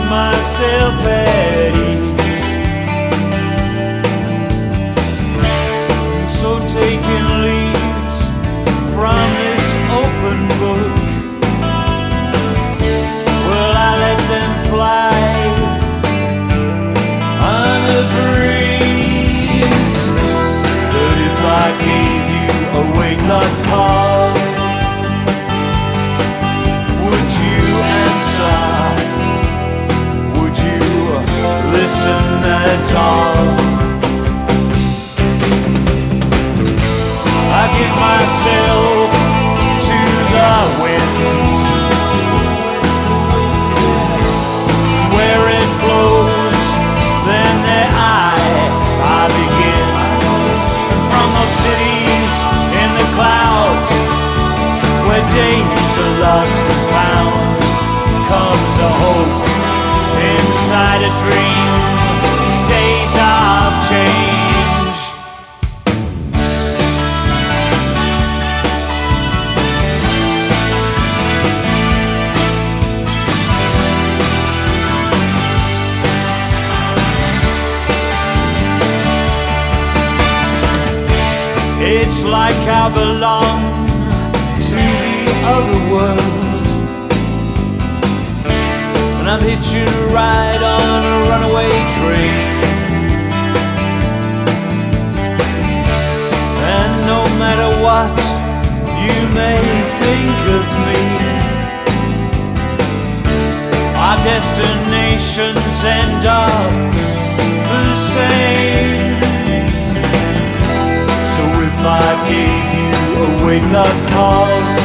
myself at ease. So taking leaves from this open book, well, I let them fly on a breeze. But if I gave you a wake-up call, would you answer? Would you listen at all? I give myself to the wind, where it blows, then there I begin. And from those cities in the clouds, where days are lost and found, comes a hope inside a dream, days of change. It's like I belong to the other world, and I'm hitching a ride on a runaway train. And no matter what you may think of me, our destinations end up the same. So if I gave you a wake-up call,